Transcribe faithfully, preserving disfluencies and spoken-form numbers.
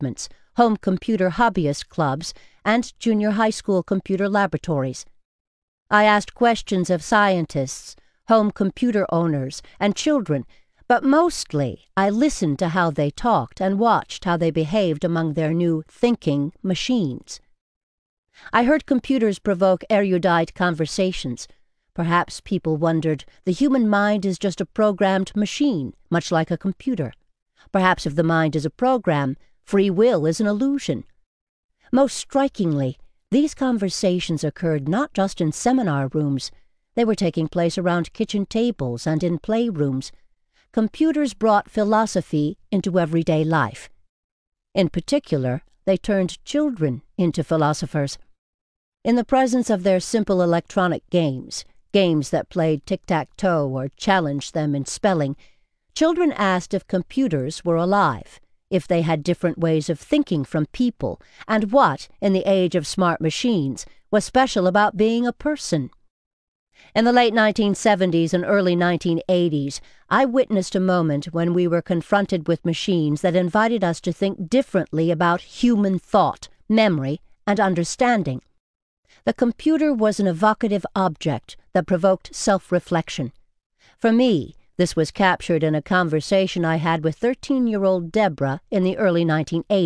departments, home computer hobbyist clubs, and junior high school computer laboratories. I asked questions of scientists, home computer owners, and children, but mostly I listened to how they talked and watched how they behaved among their new thinking machines. I heard computers provoke erudite conversations. Perhaps people wondered, the human mind is just a programmed machine, much like a computer. Perhaps if the mind is a program, free will is an illusion. Most strikingly, these conversations occurred not just in seminar rooms. They were taking place around kitchen tables and in playrooms. Computers brought philosophy into everyday life. In particular, they turned children into philosophers. In the presence of their simple electronic games, games that played tic-tac-toe or challenged them in spelling, children asked if computers were alive, if they had different ways of thinking from people, and what, in the age of smart machines, was special about being a person. In the late nineteen seventies and early nineteen eighties, I witnessed a moment when we were confronted with machines that invited us to think differently about human thought, memory, and understanding. The computer was an evocative object that provoked self-reflection. For me, this was captured in a conversation I had with thirteen-year-old Deborah in the early nineteen eighties.